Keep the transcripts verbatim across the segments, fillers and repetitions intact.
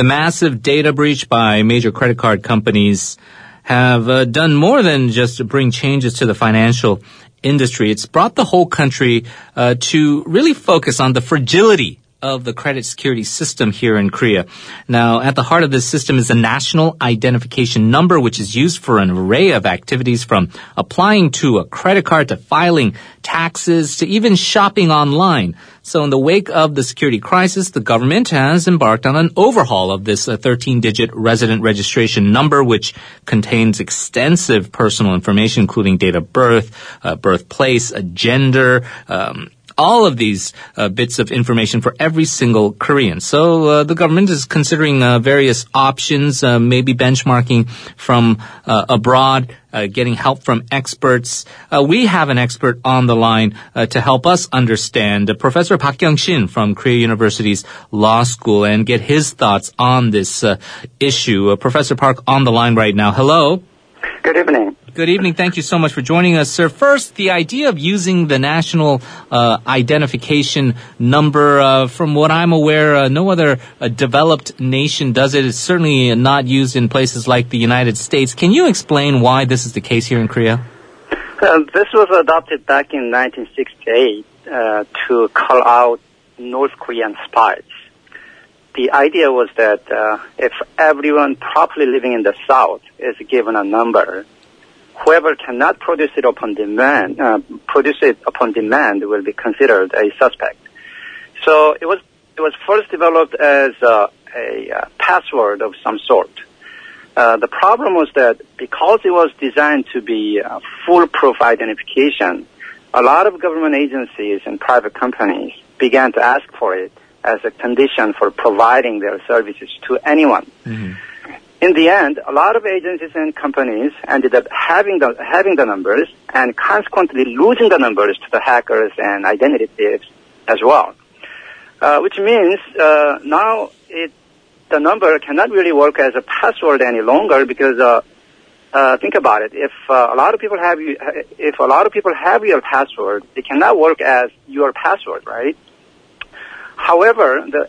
The massive data breach by major credit card companies have uh, done more than just bring changes to the financial industry. It's brought the whole country uh, to really focus on the fragility of the credit security system here in Korea. Now, at the heart of this system is a national identification number, which is used for an array of activities from applying to a credit card to filing taxes to even shopping online. So in the wake of the security crisis, the government has embarked on an overhaul of this thirteen-digit resident registration number, which contains extensive personal information, including date of birth, uh, birthplace, uh, gender, um, all of these uh, bits of information for every single Korean. So uh, the government is considering uh, various options, uh, maybe benchmarking from uh, abroad, uh, getting help from experts. Uh, we have an expert on the line uh, to help us understand, uh, Professor Park Kyung-shin from Korea University's Law School, and get his thoughts on this uh, issue. Uh, Professor Park on the line right now. Hello. Good evening. Good evening. Thank you so much for joining us, sir. First, the idea of using the national uh, identification number, uh, from what I'm aware, uh, no other uh, developed nation does it. It's certainly not used in places like the United States. Can you explain why this is the case here in Korea? Uh, this was adopted back in nineteen sixty-eight uh, to call out North Korean spies. The idea was that uh, if everyone properly living in the South is given a number, whoever cannot produce it upon demand, uh, produce it upon demand will be considered a suspect. So it was it was first developed as uh, a uh, password of some sort. Uh, the problem was that because it was designed to be uh, foolproof identification, a lot of government agencies and private companies began to ask for it as a condition for providing their services to anyone. Mm-hmm. In the end, a lot of agencies and companies ended up having the having the numbers and consequently losing the numbers to the hackers and identity thieves as well. Uh, which means uh, now it the number cannot really work as a password any longer because uh, uh, think about it. If uh, a lot of people have you, if a lot of people have your password, it cannot work as your password, right? However, the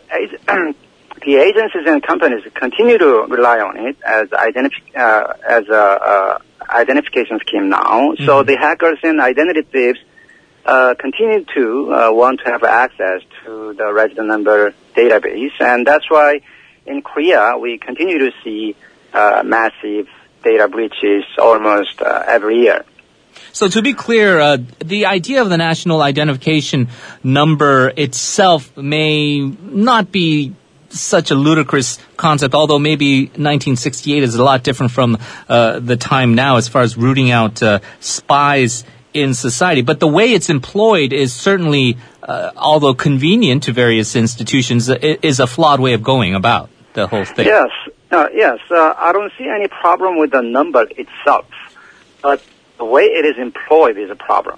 the agencies and companies continue to rely on it as identif- uh, as a uh, identification scheme now. Mm-hmm. So the hackers and identity thieves uh, continue to uh, want to have access to the resident number database, and that's why in Korea we continue to see uh, massive data breaches almost uh, every year. So to be clear, uh, the idea of the national identification number itself may not be such a ludicrous concept, although maybe nineteen sixty-eight is a lot different from uh, the time now as far as rooting out uh, spies in society. But the way it's employed is certainly, uh, although convenient to various institutions, is a flawed way of going about the whole thing. Yes, uh, yes. Uh, I don't see any problem with the number itself, but the way it is employed is a problem.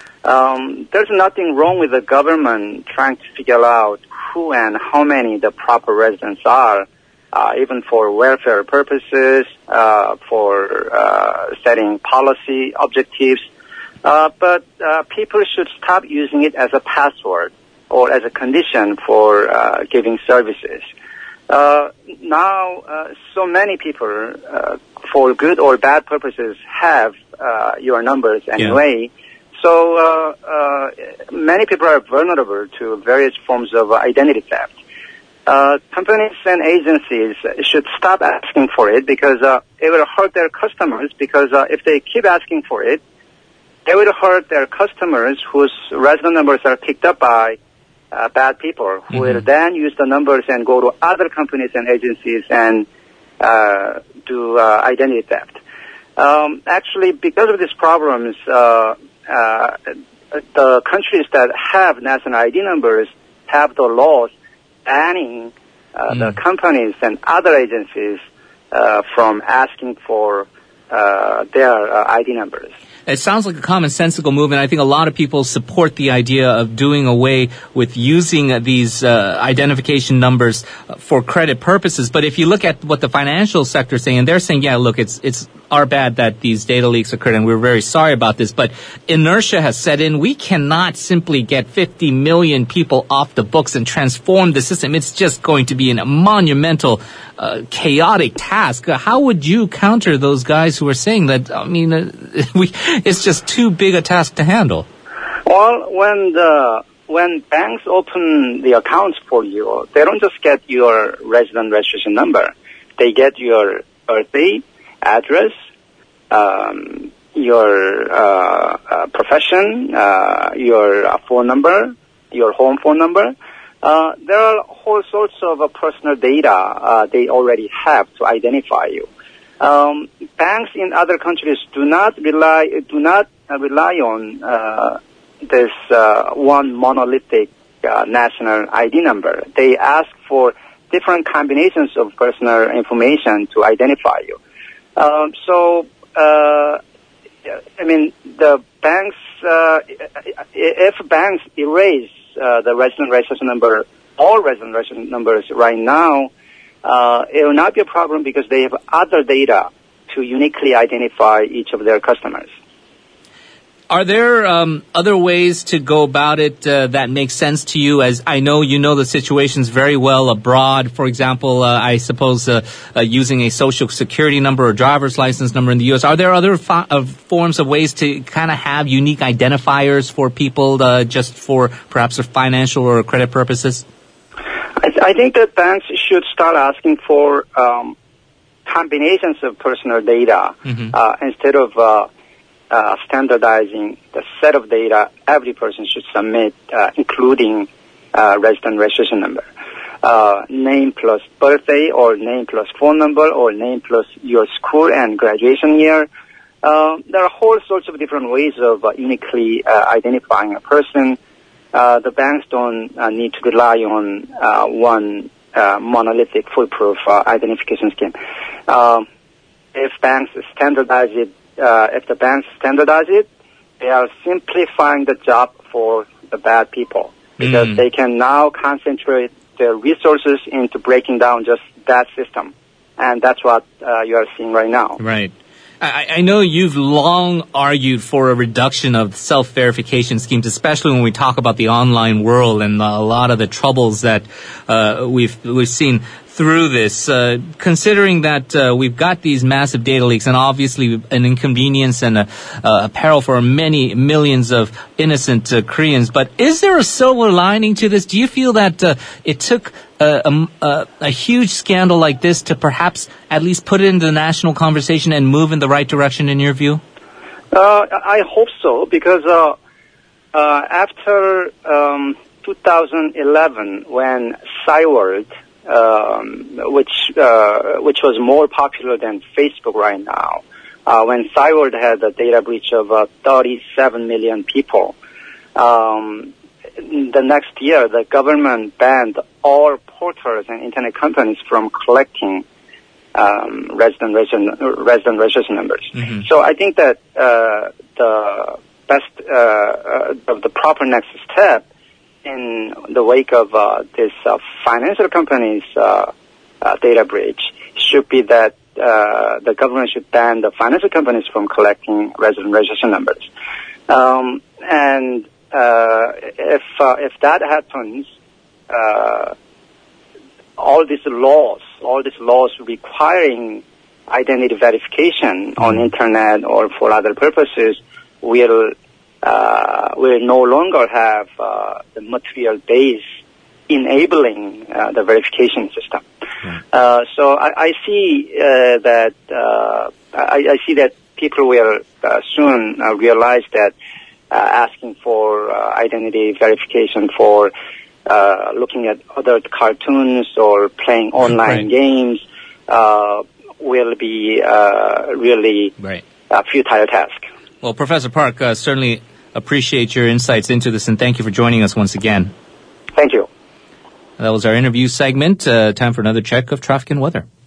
Um, there's nothing wrong with the government trying to figure out who and how many the proper residents are, uh, even for welfare purposes, uh, for uh, setting policy objectives. Uh, but uh, people should stop using it as a password or as a condition for uh, giving services. Uh, now, uh, so many people, uh, for good or bad purposes, have uh, your numbers anyway. Yeah. So uh, uh, many people are vulnerable to various forms of identity theft. Uh, companies and agencies should stop asking for it because uh, it will hurt their customers. Because uh, if they keep asking for it, it will hurt their customers whose resident numbers are picked up by Uh, bad people who mm-hmm. will then use the numbers and go to other companies and agencies and uh, do uh, identity theft. Um, actually, because of these problems, uh, uh, the countries that have national I D numbers have the laws banning uh, mm. the companies and other agencies uh, from asking for uh, their uh, I D numbers. It sounds like a commonsensical move, and I think a lot of people support the idea of doing away with using these uh, identification numbers for credit purposes. But if you look at what the financial sector is saying, they're saying, yeah, look, it's it's are bad that these data leaks occurred, and we're very sorry about this, but inertia has set in. We cannot simply get fifty million people off the books and transform the system. It's just going to be a monumental, uh, chaotic task. How would you counter those guys who are saying that, I mean, uh, we, it's just too big a task to handle? Well, when the when banks open the accounts for you, they don't just get your resident registration number. They get your birthday, address, um, your uh, uh, profession, uh, your uh, phone number, your home phone number. Uh, there are whole sorts of uh, personal data uh, they already have to identify you. Um, banks in other countries do not rely do not uh, rely on uh, this uh, one monolithic uh, national I D number. They ask for different combinations of personal information to identify you. Um, so, uh, I mean, the banks, uh, if banks erase uh, the resident registration number, all resident registration numbers right now, uh, it will not be a problem because they have other data to uniquely identify each of their customers. Are there um, other ways to go about it uh, that make sense to you? As I know you know the situations very well abroad. For example, uh, I suppose uh, uh, using a social security number or driver's license number in the U S. Are there other fo- uh, forms of ways to kind of have unique identifiers for people uh, just for perhaps for financial or credit purposes? I, th- I think that banks should start asking for um, combinations of personal data mm-hmm. uh, instead of uh, Uh, standardizing the set of data every person should submit, uh, including uh, resident registration number. Uh, name plus birthday, or name plus phone number, or name plus your school and graduation year. Uh, there are whole sorts of different ways of uh, uniquely uh, identifying a person. Uh, the banks don't uh, need to rely on uh, one uh, monolithic, foolproof uh, identification scheme. Uh, if banks standardize it, Uh, if the banks standardize it, they are simplifying the job for the bad people because mm. they can now concentrate their resources into breaking down just that system. And that's what uh, you are seeing right now. Right. I, I know you've long argued for a reduction of self-verification schemes, especially when we talk about the online world and a lot of the troubles that uh, we've we've seen through this. Uh, considering that uh, we've got these massive data leaks and obviously an inconvenience and a, a peril for many millions of innocent uh, Koreans, but is there a silver lining to this? Do you feel that uh, it took A, a, a huge scandal like this to perhaps at least put it into the national conversation and move in the right direction in your view? Uh, I hope so, because uh, uh, after um, two thousand eleven, when Cyworld, um, which uh, which was more popular than Facebook right now, uh, when Cyworld had a data breach of uh, thirty-seven million people, um, the next year the government banned all portals and internet companies from collecting um, resident registration, resident registration numbers. Mm-hmm. So I think that uh, the best, uh, uh, the proper next step in the wake of uh, this uh, financial companies' uh, uh, data breach should be that uh, the government should ban the financial companies from collecting resident registration numbers. Um, and uh, if uh, if that happens, uh, all these laws, all these laws requiring identity verification mm-hmm. on internet or for other purposes will uh, will no longer have uh, the material base enabling uh, the verification system. Mm-hmm. Uh, so I, I see uh, that uh, I, I see that people will uh, soon uh, realize that uh, asking for uh, identity verification for Uh, looking at other cartoons or playing online right. games uh, will be uh, really right. a futile task. Well, Professor Park, uh, certainly appreciate your insights into this, and thank you for joining us once again. Thank you. That was our interview segment. Uh, time for another check of traffic and weather.